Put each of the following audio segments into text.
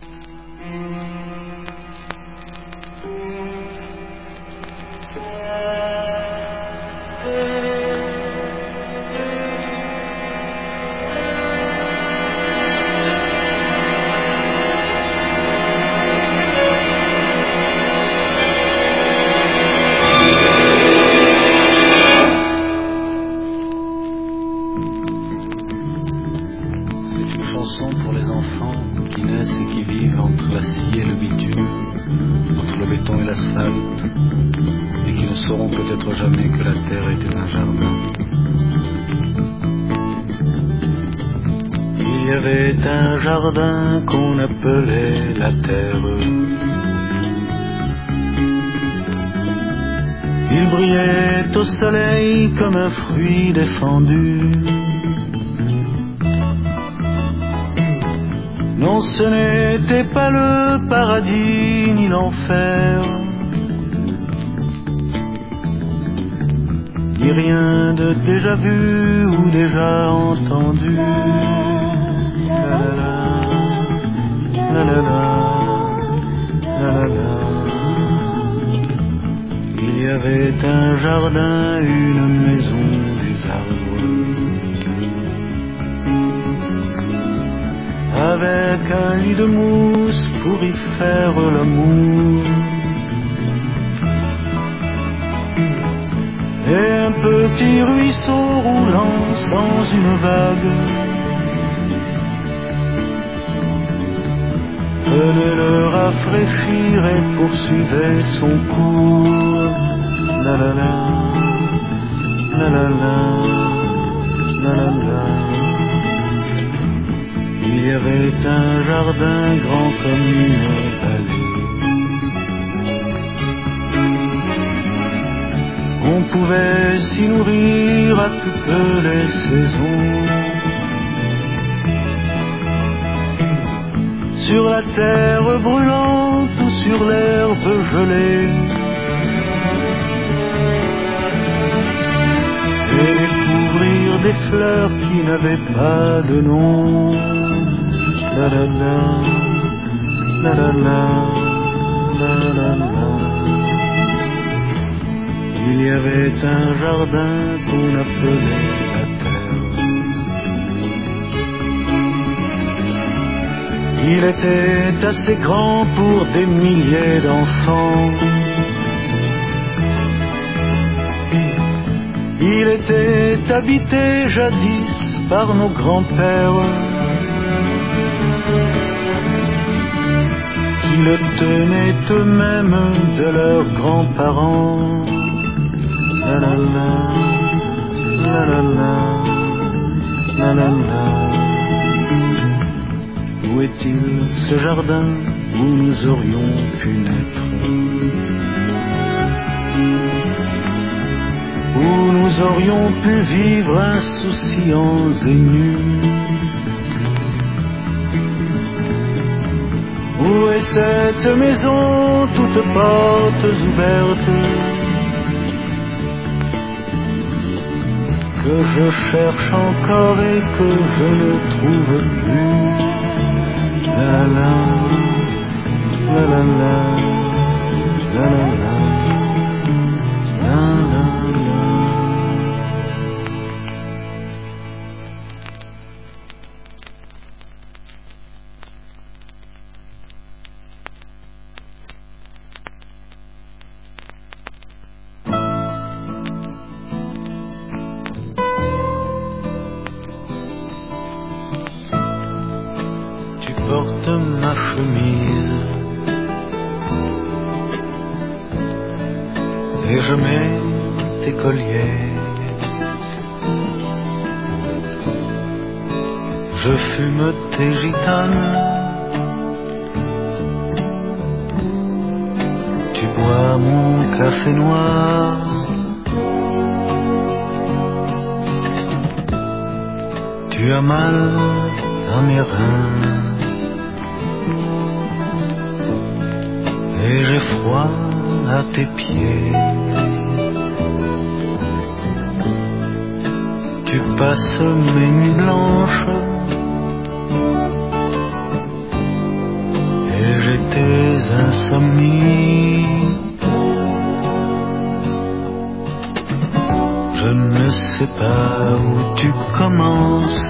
Pour les enfants qui naissent et qui vivent entre la scie et le bitume, entre le béton et l'asphalte, et qui ne sauront peut-être jamais que la terre était un jardin. Il y avait un jardin qu'on appelait la terre. Il brillait au soleil comme un fruit défendu. Non, ce n'était pas le paradis ni l'enfer, ni rien de déjà vu ou déjà entendu. La la la, la la la, la la la. Il y avait un jardin, une maison, des arbres, avec un lit de mousse pour y faire l'amour, et un petit ruisseau roulant sans une vague venait le rafraîchir et poursuivait son cours. La la la, la la la, la la la. Il y avait un jardin grand comme une vallée. On pouvait s'y nourrir à toutes les saisons. Sur la terre brûlante ou sur l'herbe gelée, et découvrir des fleurs qui n'avaient pas de nom. La la la, la la la, la la la. Il y avait un jardin qu'on appelait la terre. Il était assez grand pour des milliers d'enfants. Il était habité jadis par nos grands-pères, qui le tenaient eux-mêmes de leurs grands-parents. La la la, la la la, la la la. Où est-il ce jardin où nous aurions pu naître, où nous aurions pu vivre insouciants et nus? Où est cette maison, toutes portes ouvertes, que je cherche encore et que je ne trouve plus? La la la, la la la, la la la, la la la. Porte ma chemise et je mets tes colliers. Je fume tes gitanes, tu bois mon café noir. Tu as mal à mes reins et j'ai froid à tes pieds. Tu passes mes nuits blanches insomnie. Je ne sais pas où tu commences,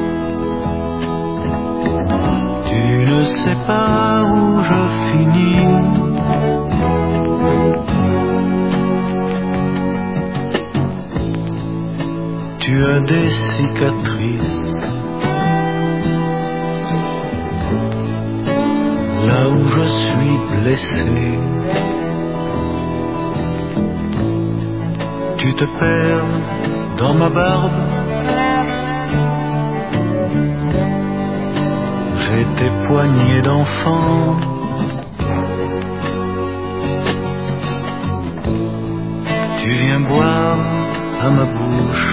tu ne sais pas où je finis. Tu as des cicatrices là où je suis blessé. Tu te perds dans ma barbe. J'ai tes poignées d'enfant. Tu viens boire à ma bouche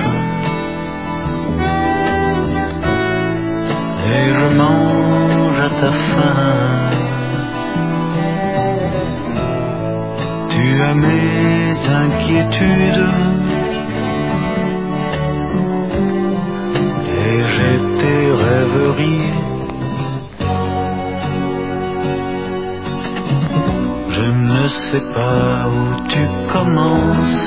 et je mange à ta faim. Tu as mes inquiétudes et j'ai tes rêveries. Je ne sais pas où tu commences,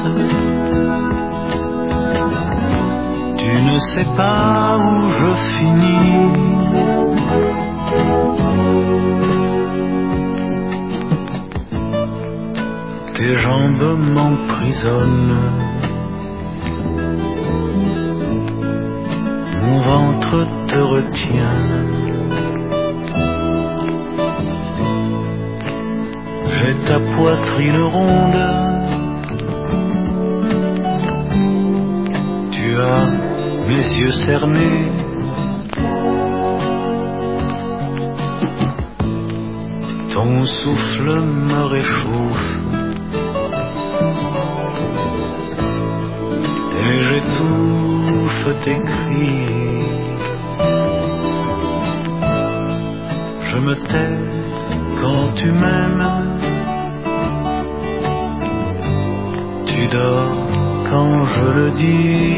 tu ne sais pas où je finis. Tes jambes m'emprisonnent, mon ventre te retient. J'ai ta poitrine ronde, tu as mes yeux cernés. Ton souffle me réchauffe et j'étouffe tes cris. Je me tais quand tu m'aimes, tu dors quand je le dis.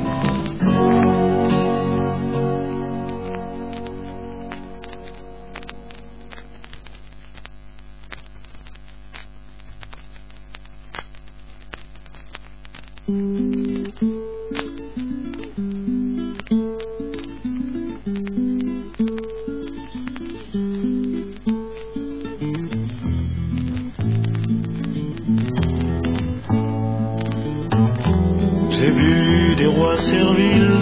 J'ai vu des rois serviles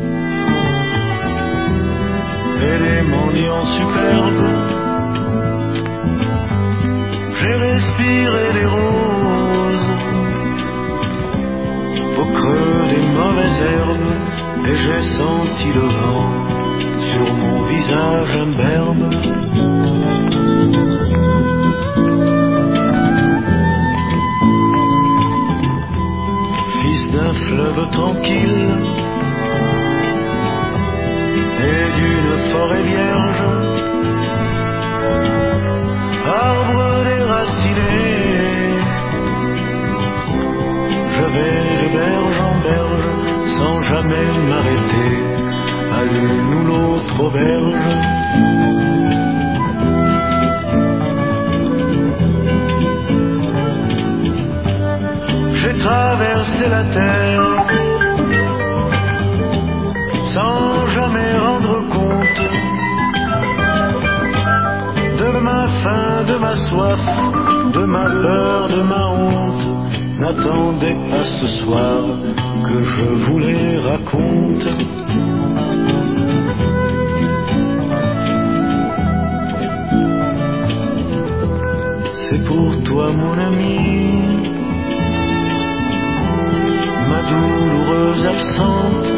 et des mendiants superbes. J'ai respiré les roses au creux des mauvaises herbes et j'ai senti le vent sur mon visage imberbe. D'un fleuve tranquille et d'une forêt vierge, arbre déraciné, je vais de berge en berge sans jamais m'arrêter à l'une ou l'autre auberge. J'ai traversé la terre sans jamais rendre compte de ma faim, de ma soif, de ma peur, de ma honte. N'attendez pas ce soir que je vous les raconte. C'est pour toi mon ami, ma douloureuse absente,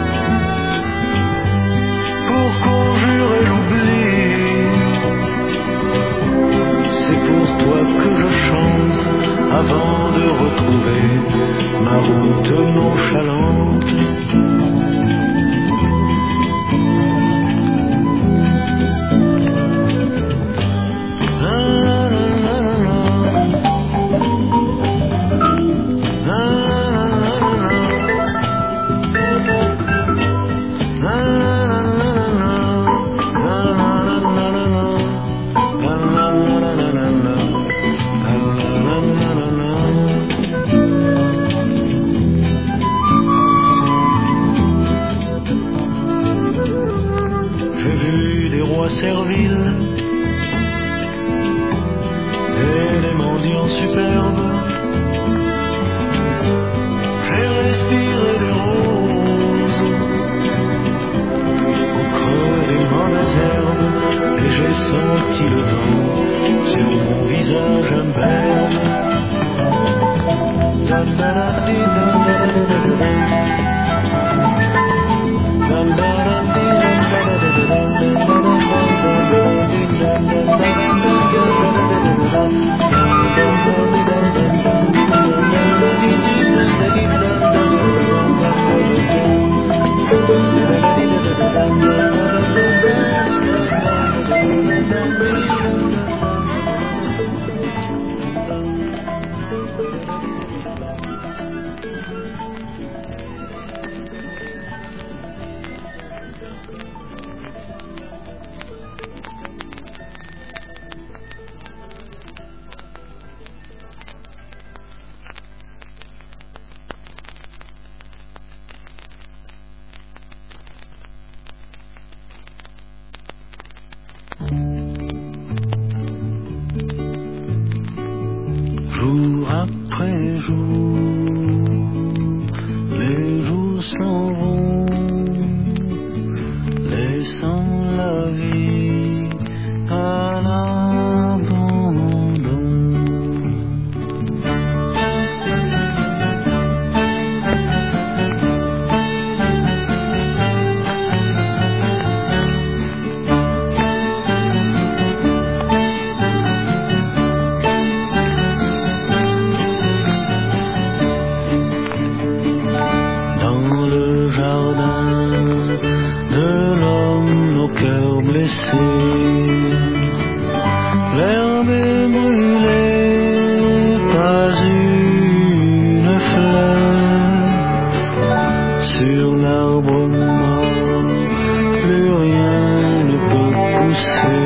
pour conjurer l'oubli. C'est pour toi que je chante avant de retrouver ma route nonchalante. Na na na na na na na na na na na na. mendiant superbe. J'ai respiré les roses au creux des mauvaises herbes et j'ai senti le vent sur mon visage imberbe. Jour après jour, les jours s'en vont, laissant la vie à l'abandon. L'herbe est brûlée, pas une fleur sur l'arbre mort, plus rien ne peut pousser,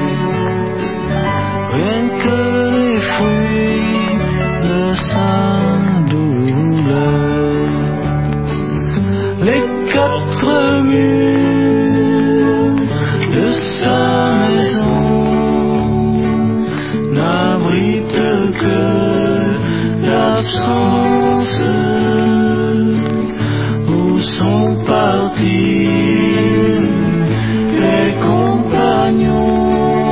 rien que les fruits de sa douleur. Les quatre murs de sa maison n'abrite que l'absence où sont partis les compagnons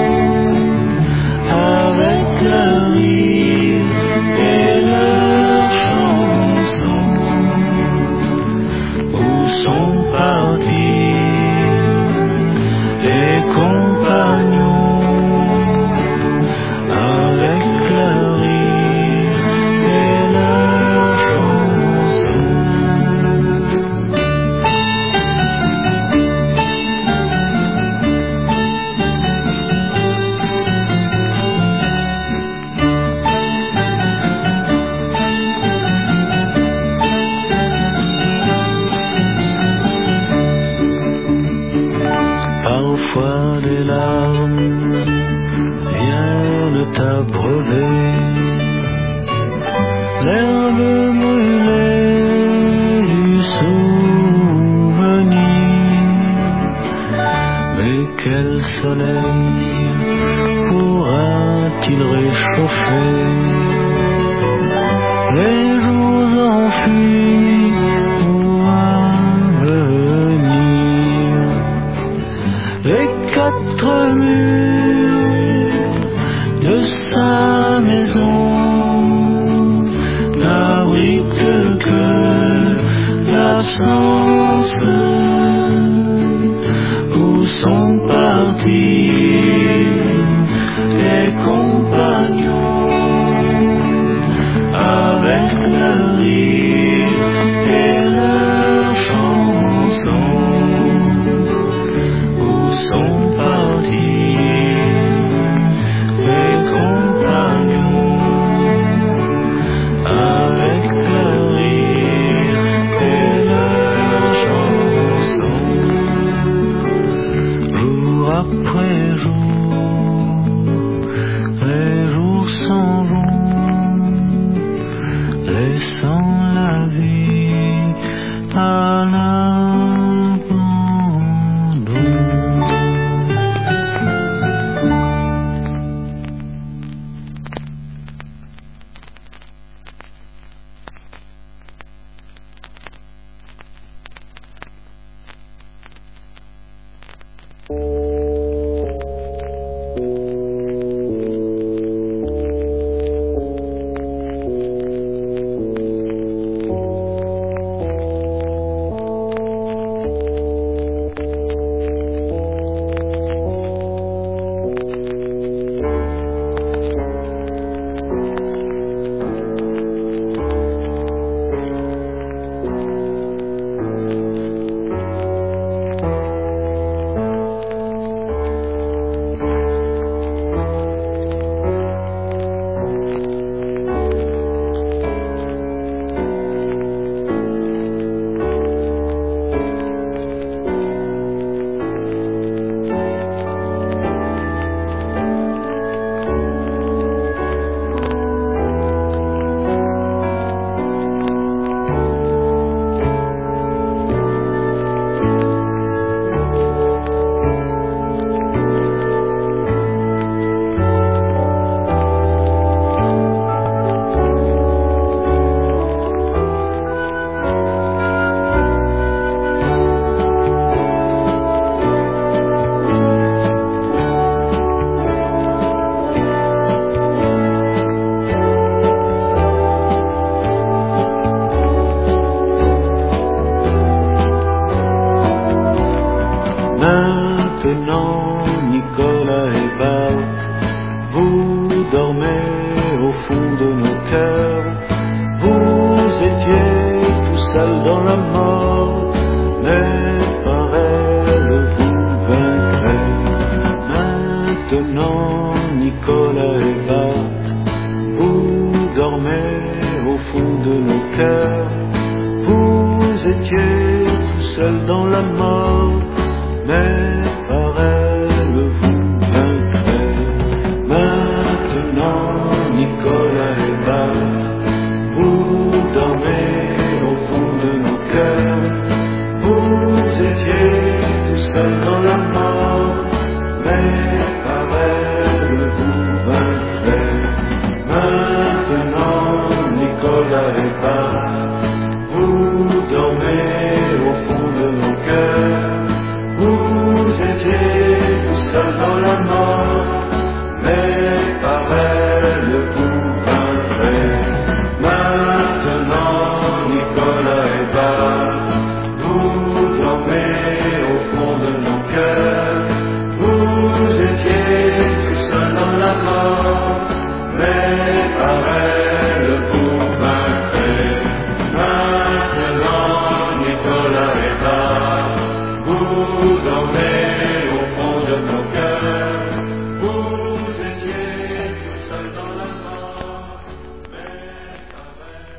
avec leurs rires et leurs chansons, où sont partis les compagnons. Parfois des larmes viennent t'abreuver, l'herbe brûlée du souvenir. Mais quel soleil pourra-t-il réchauffer les jours enfuis pour venir? Les quatre murs de sa maison n'abritent que l'absence où sont partis les compagnons avec leurs rires et leurs chansons. Sont partis dormez au fond de nos cœurs. Vous étiez tout seul dans la mort, mais par elle vous vaincrez. Maintenant, Nicolas et Bart, vous dormez au fond de nos cœurs. Vous étiez tout seul dans la mort, mais par elle vous vaincrez. Maintenant, Nicolas et Bart, vous dormez au fond de nos cœurs. Vous étiez tout seul dans la mort, mais par elle vous vaincrez. Maintenant, Nicolas et Bart, vous dormez au fond de nos cœurs. Vous étiez tout seul dans la mort, mais par elle vous vaincrez. Maintenant, Nicolas et Bart, vous dormez au fond de nos cœurs. Vous étiez tout seul dans la mort, mais par elle vous vaincrez. Maintenant, Nicolas et Bart, vous dormez au fond de nos cœurs. Vous étiez tout seul dans la mort, mais par elle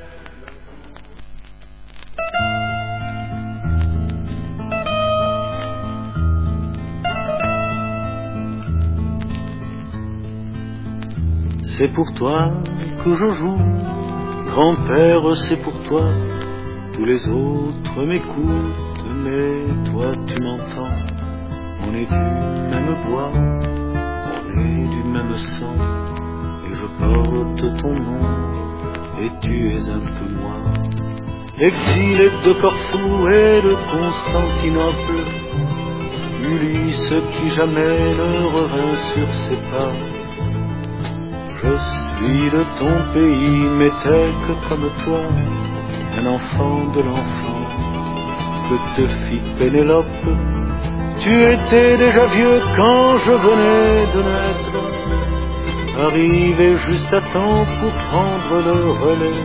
vous... C'est pour toi que je joue, grand-père, c'est pour toi. Tous les autres m'écoutent, mais toi tu m'entends. On est du même bois, on est du même sang, et je porte ton nom, et tu es un peu moi. Exilé de Corfou et de Constantinople, Ulysse qui jamais ne revint sur ses pas. Je suis de ton pays, mais t'es que comme toi, un enfant de l'enfant que te fit Pénélope. Tu étais déjà vieux quand je venais de naître, arrivé juste à temps pour prendre le relais.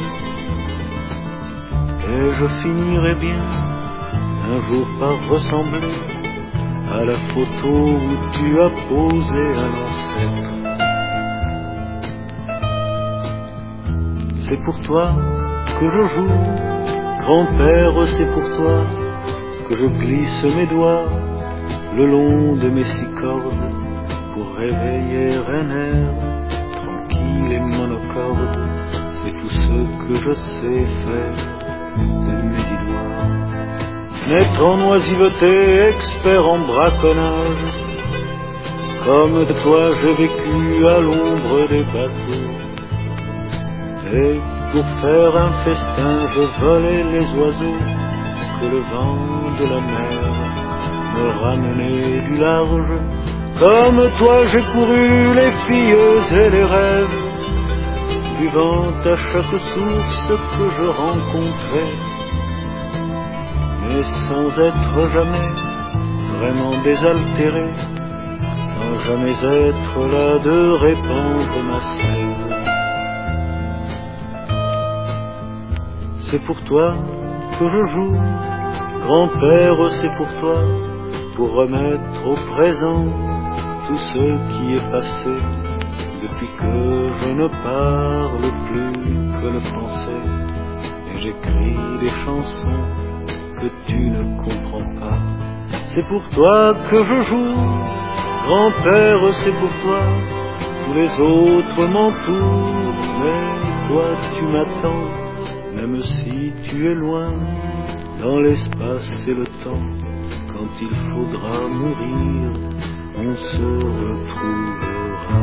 Et je finirai bien un jour par ressembler à la photo où tu as posé un ancêtre. C'est pour toi que je joue, grand-père, c'est pour toi que je glisse mes doigts le long de mes 6 cordes pour réveiller un air tranquille et monocorde. C'est tout ce que je sais faire de mes 10 doigts. Maître en oisiveté, expert en braconnage, comme toi j'ai vécu à l'ombre des bateaux. Et pour faire un festin, je volais les oiseaux que le vent de la mer me ramenait du large. Comme toi, j'ai couru les filles et les rêves, buvant à chaque source que je rencontrais, mais sans être jamais vraiment désaltéré, sans jamais être là de répandre ma sève. C'est pour toi que je joue, grand-père, c'est pour toi, pour remettre au présent tout ce qui est passé, depuis que je ne parle plus que le français, et j'écris des chansons que tu ne comprends pas. C'est pour toi que je joue, grand-père, c'est pour toi, tous les autres m'entourent, mais toi tu m'attends. Même si tu es loin, dans l'espace et le temps, quand il faudra mourir, on se retrouvera.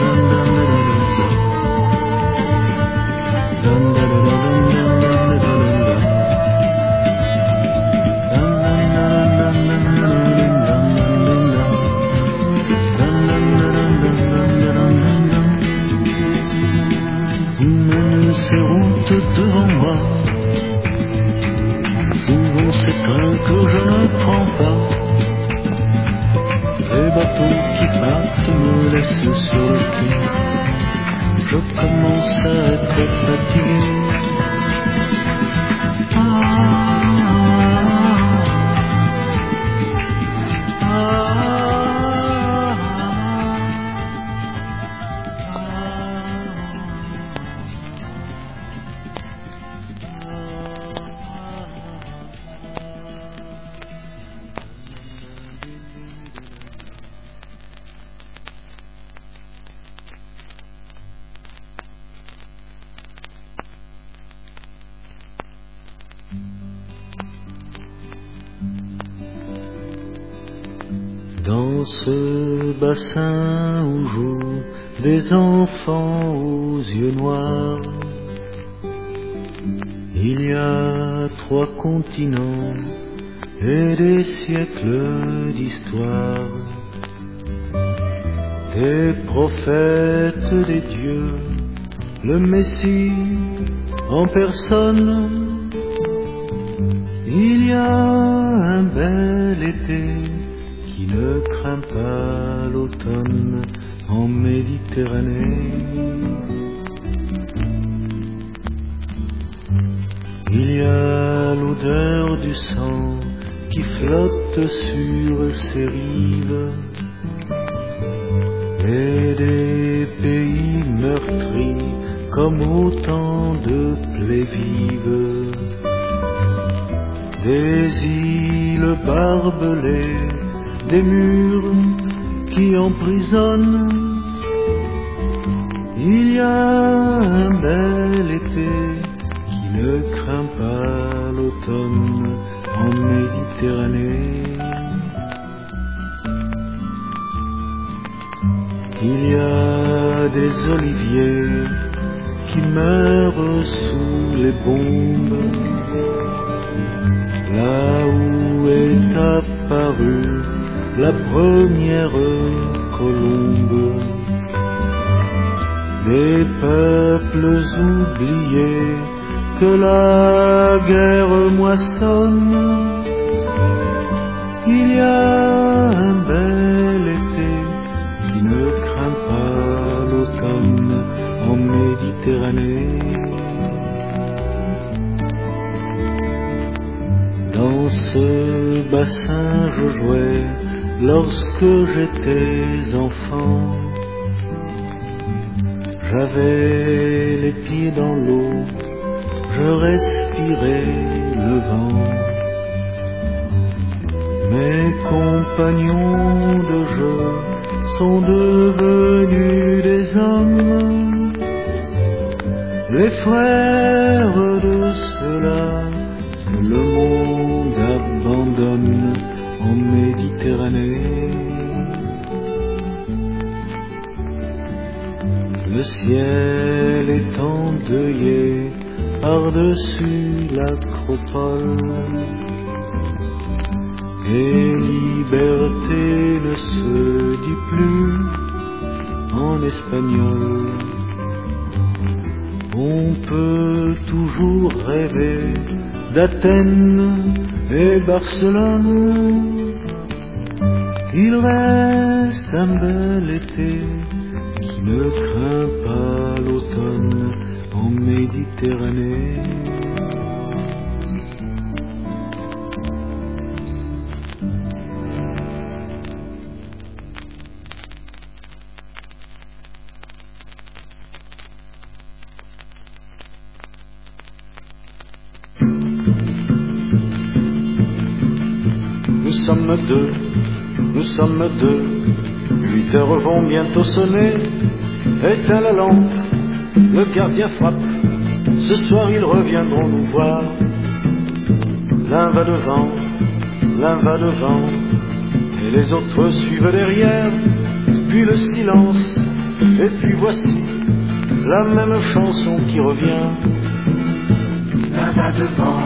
Ces routes devant moi, où vont ces trains que je ne prends pas. Les bateaux qui partent me laissent sur le quai. Je commence à être fatigué. Dans ce bassin où jouent des enfants aux yeux noirs, il y a 3 continents et des siècles d'histoire, des prophètes, des dieux, le Messie en personne. Il y a un bel été qui ne craint pas l'automne en Méditerranée. Il y a l'odeur du sang qui flotte sur ces rives et des pays meurtris comme autant de plaies vives, des îles barbelées, des murs qui emprisonnent. Il y a un bel été qui ne craint pas l'automne en Méditerranée. des oliviers qui meurent sous les bombes, là où est apparue la première colombe. Des peuples oubliés que la guerre moissonne. Il y a un bel été qui ne craint pas l'automne en Méditerranée. Dans ce bassin je jouais lorsque j'étais enfant. J'avais les pieds dans l'eau, je respirais le vent. Mes compagnons de jeu sont devenus des hommes, les frères de ceux-là que le monde abandonne en Méditerranée. Le ciel est endeuillé par-dessus l'acropole, et liberté ne se dit plus en espagnol. On peut toujours rêver d'Athènes et Barcelone. Il reste un bel été qui ne craint pas l'automne en Méditerranée. Nous sommes deux, 8 heures vont bientôt sonner. Éteins la lampe, le gardien frappe, ce soir ils reviendront nous voir. L'un va devant, et les autres suivent derrière. Puis le silence, et puis voici la même chanson qui revient. L'un va devant,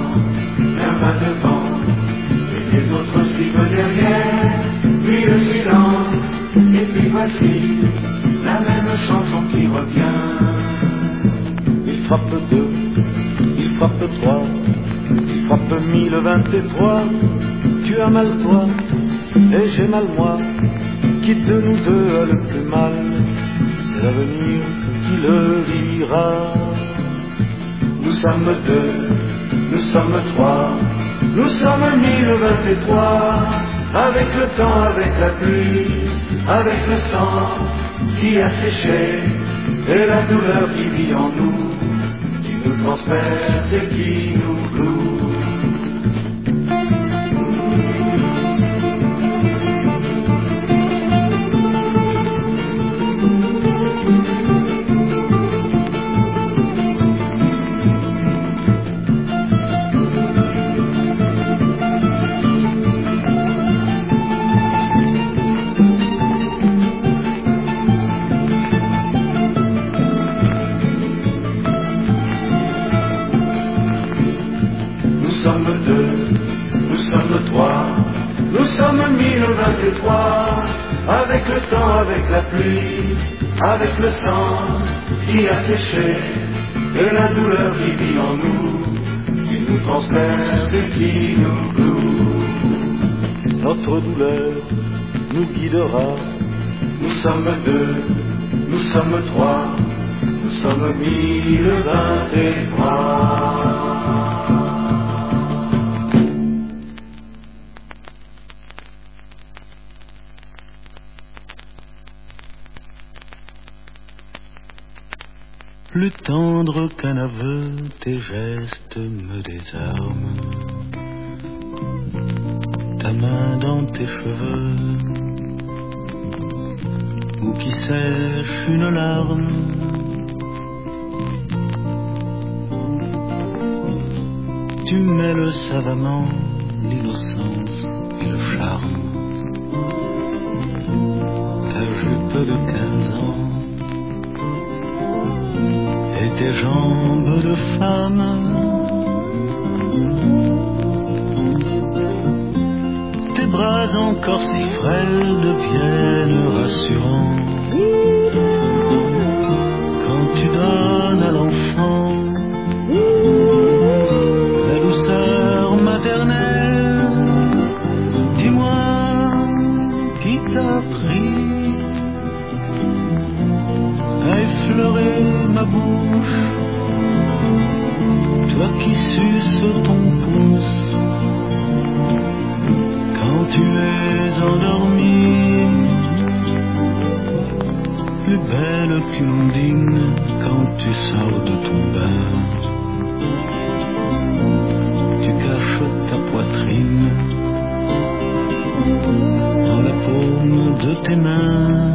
et les autres suivent derrière. Puis le silence, et puis voici la même chanson qui revient. Il frappe 2, il frappe 3, il frappe 1023. Tu as mal toi, et j'ai mal moi. Qui de nous deux a le plus mal? C'est l'avenir qui le dira. Nous sommes 2, nous sommes 3, nous sommes 1023. Avec le temps, avec la pluie, avec le sang qui a séché, et la douleur qui vit en nous, qui nous transperce et qui nous cloue. Avec le temps, avec la pluie, avec le sang qui a séché, et la douleur qui vit en nous, qui nous transperce et qui nous cloue. Notre douleur nous guidera. Nous sommes 2, nous sommes 3, nous sommes 1023. Plus tendre qu'un aveu, tes gestes me désarment. Ta main dans tes cheveux, ou qui sèche une larme. Tu mêles savamment l'innocence et le charme. Ta jupe de 15 ans tes jambes de femme. Tes bras encore si frêles deviennent rassurants quand tu donnes à l'enfant la douceur maternelle. Dis-moi qui t'a pris à effleurer ma bouche, toi qui suces ton pouce quand tu es endormie, plus belle qu'une ondine quand tu sors de ton bain. Tu caches ta poitrine dans la paume de tes mains.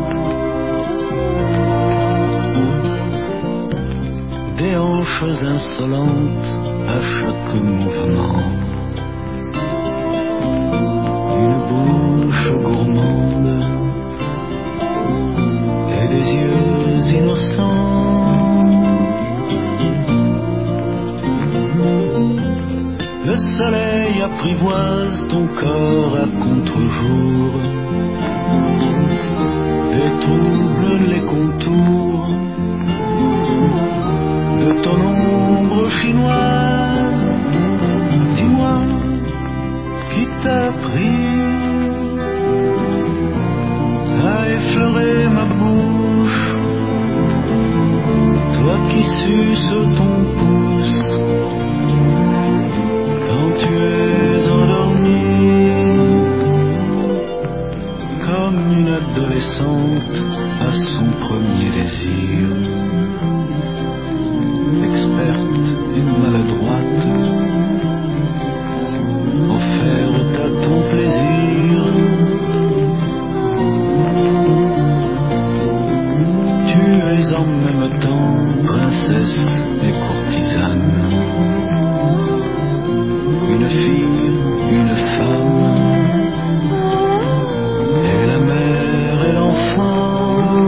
Des hanches insolentes à chaque mouvement, une bouche gourmande et des yeux innocents. Le soleil apprivoise ton corps à contre-jour et trouble les contours de ton ombre chinoise. Dis-moi qui t'a pris à effleurer ma bouche, toi qui suces ton pouce quand tu es endormie, comme une adolescente à son premier désir, experte et maladroite, offerte à ton plaisir. Tu es en même temps princesse et courtisane, une fille, une femme, et la mère et l'enfant.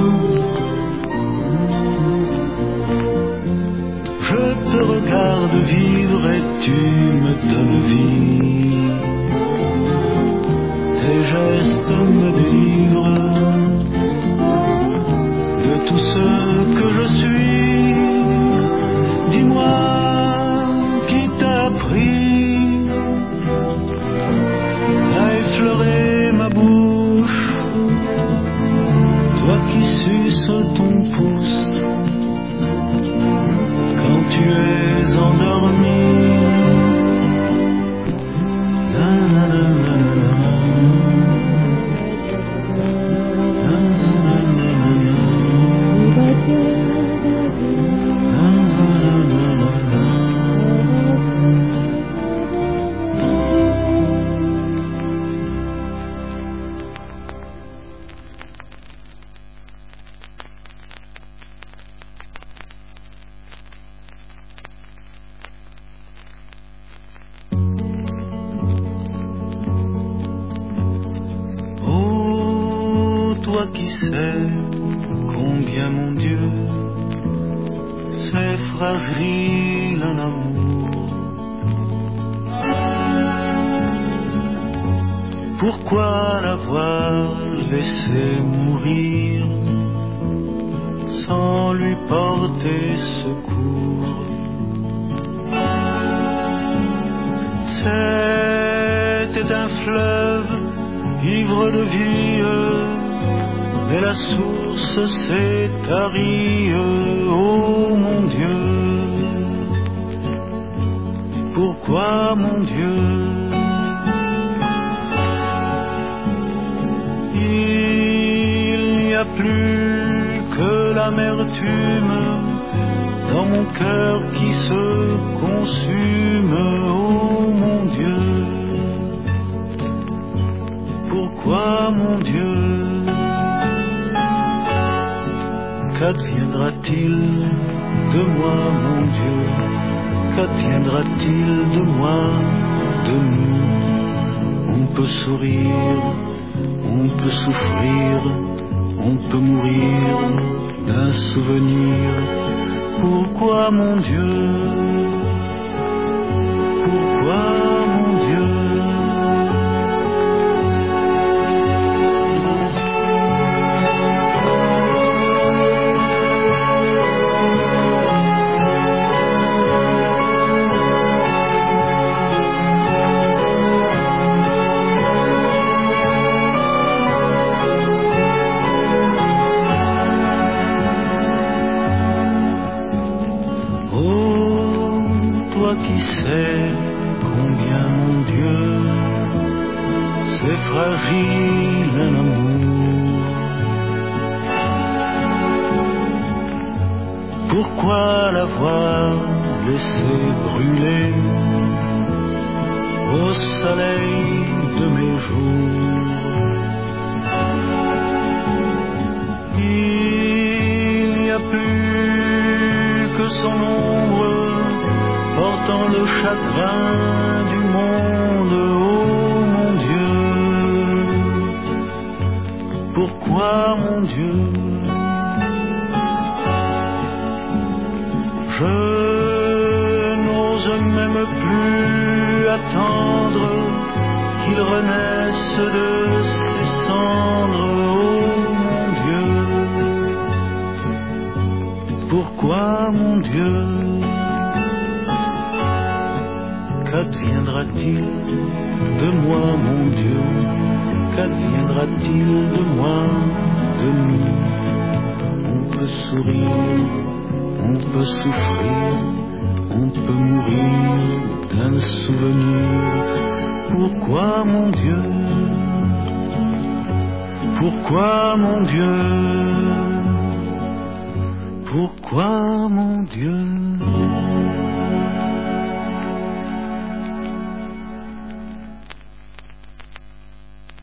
Je te regarde vivre et tu me donnes vie. Tes gestes me délivrent de tout ce que je suis. Dis-moi qui t'a pris à effleurer ma bouche, toi qui suces ton pouce quand tu es endormi. La, la, la, la, la. Toi qui sais combien, mon Dieu, c'est fragile un amour. Pourquoi l'avoir laissé mourir sans lui porter secours? C'était un fleuve ivre de vie, mais la source s'est tarie. Oh mon Dieu, pourquoi mon Dieu? Il n'y a plus que l'amertume dans mon cœur qui se consume. Oh mon Dieu, pourquoi mon Dieu? Qu'adviendra-t-il de moi, mon Dieu? Qu'adviendra-t-il de moi, de nous? On peut sourire, on peut souffrir, on peut mourir d'un souvenir Pourquoi mon Dieu? Pourquoi mon Dieu? Toi qui sais combien mon Dieu c'est fragile un amour. Pourquoi l'avoir laissé brûler au soleil de mes jours? Il n'y a plus que son ombre portant le chagrin du monde, oh mon Dieu. Pourquoi mon Dieu? Je n'ose même plus attendre qu'il renaisse de ses cendres, oh mon Dieu. Pourquoi mon Dieu? Qu'adviendra-t-il de moi, mon Dieu? Qu'adviendra-t-il de moi, de nous? On peut sourire, on peut souffrir, on peut mourir d'un souvenir. Pourquoi mon Dieu? Pourquoi mon Dieu? Pourquoi mon Dieu?